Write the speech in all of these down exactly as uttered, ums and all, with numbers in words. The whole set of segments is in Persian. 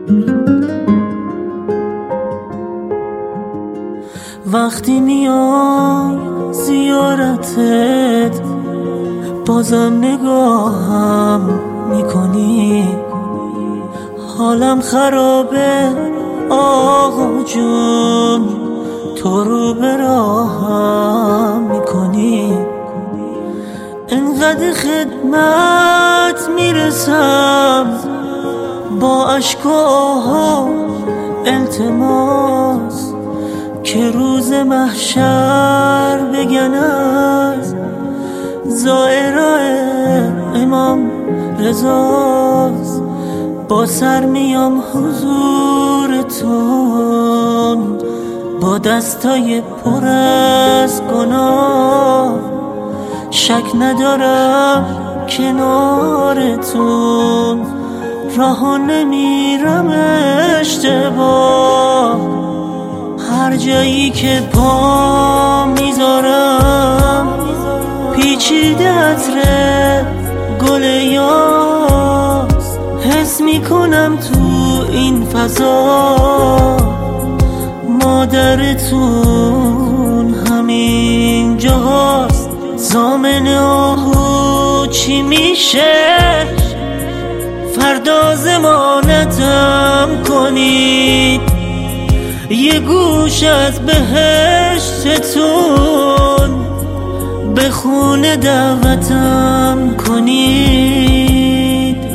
وقتی میام زیارتت بازم نگاهم میکنی، حالم خرابه آقا جون، تو رو به راهم میکنی. انقدر خدمت میرسم با اشک و آه التماس، که روز محشر بگن از زائرای امام رضاست. با سر میام حضورتون با دستای پر از گناه، شک ندارم کنارتون راه نمیرم اشتباه. هر جایی که پا میذارم پیچیده عطر گل یاس، حس میکنم تو این فضا مادرتون همین جاست. زامن آهو چی میشه فردا ضمانتم کنید، یه گوش از بهشتتون به خونه دعوتم کنید.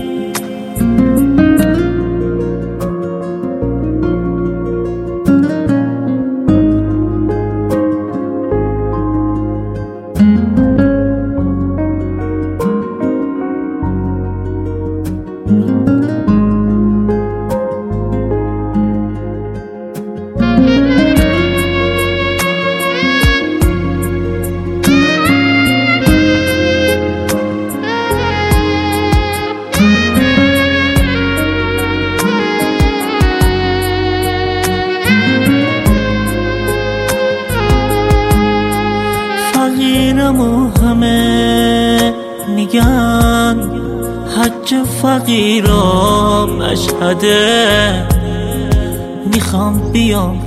فقیرم و همه میگن حج فقیرا مشهده، میخوام بیام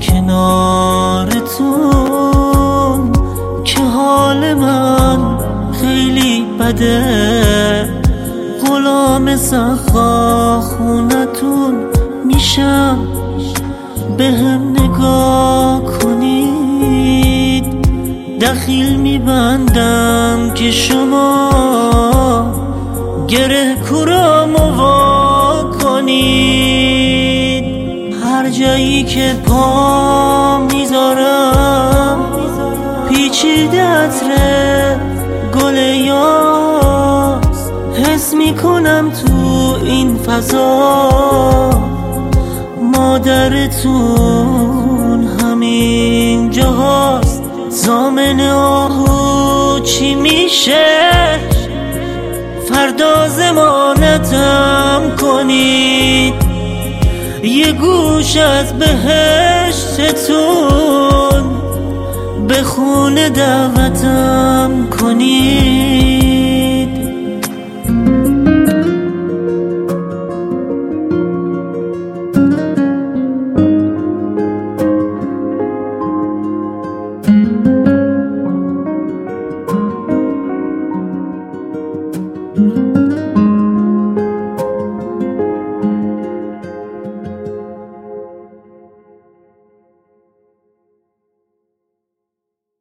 کنارتون که حال من خیلی بده. غلام سخا خونتون میشم بهم نگاه کنید، دخیل میبندم که شما گره کورامو وا کنید. هر جایی که پا میذارم پیچیده عطر گل یاس، حس میکنم تو این فضا مادرتون همین جاست. زامن آهو چی میشه فردا ضمانتم کنید، یه گوش از بهشتتون به خونه دعوتم کنید.